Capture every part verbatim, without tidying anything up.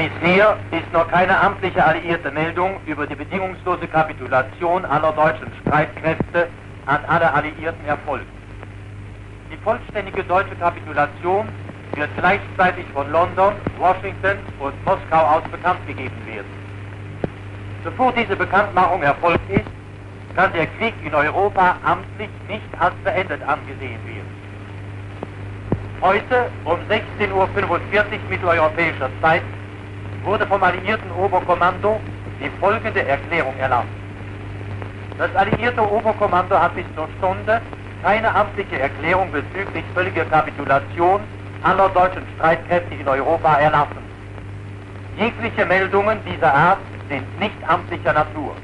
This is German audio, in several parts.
Bisher ist noch keine amtliche alliierte Meldung über die bedingungslose Kapitulation aller deutschen Streitkräfte an alle Alliierten erfolgt. Die vollständige deutsche Kapitulation wird gleichzeitig von London, Washington und Moskau aus bekannt gegeben werden. Bevor diese Bekanntmachung erfolgt ist, kann der Krieg in Europa amtlich nicht als beendet angesehen werden. Heute um sechzehn Uhr fünfundvierzig mitteleuropäischer Zeit wurde vom alliierten Oberkommando die folgende Erklärung erlassen. Das alliierte Oberkommando hat bis zur Stunde keine amtliche Erklärung bezüglich völliger Kapitulation aller deutschen Streitkräfte in Europa erlassen. Jegliche Meldungen dieser Art sind nicht amtlicher Natur.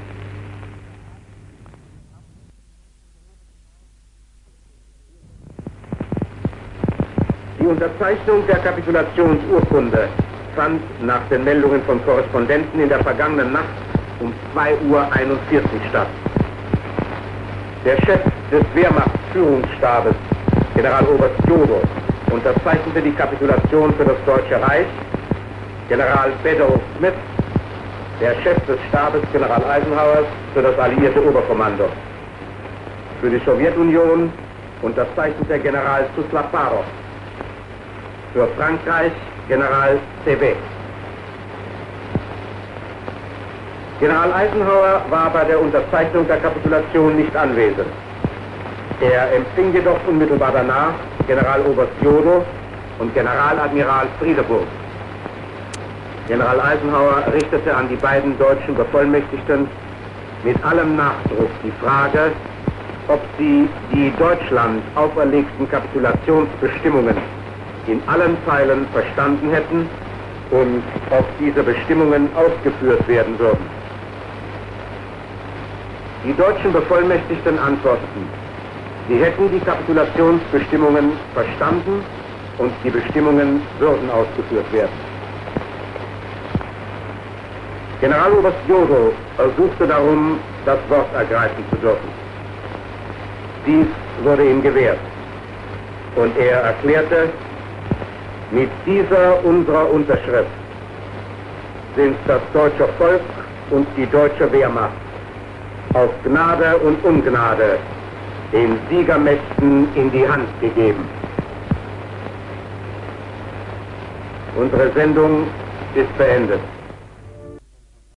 Die Unterzeichnung der Kapitulationsurkunde fand nach den Meldungen von Korrespondenten in der vergangenen Nacht um zwei Uhr einundvierzig statt. Der Chef des Wehrmachtsführungsstabes, Generaloberst Jodo, unterzeichnete die Kapitulation für das Deutsche Reich. General Beddoe Smith, der Chef des Stabes, General Eisenhower, für das alliierte Oberkommando. Für die Sowjetunion unterzeichnete General Suslaparov. Für Frankreich General Thévet. General Eisenhower war bei der Unterzeichnung der Kapitulation nicht anwesend. Er empfing jedoch unmittelbar danach Generaloberst Jodo und Generaladmiral Friedeburg. General Eisenhower richtete an die beiden deutschen Bevollmächtigten mit allem Nachdruck die Frage, ob sie die Deutschland auferlegten Kapitulationsbestimmungen in allen Teilen verstanden hätten und ob diese Bestimmungen ausgeführt werden würden. Die deutschen Bevollmächtigten antworteten, sie hätten die Kapitulationsbestimmungen verstanden und die Bestimmungen würden ausgeführt werden. Generaloberst Jodo ersuchte darum, das Wort ergreifen zu dürfen. Dies wurde ihm gewährt und er erklärte, mit dieser unserer Unterschrift sind das deutsche Volk und die deutsche Wehrmacht auf Gnade und Ungnade den Siegermächten in die Hand gegeben. Unsere Sendung ist beendet.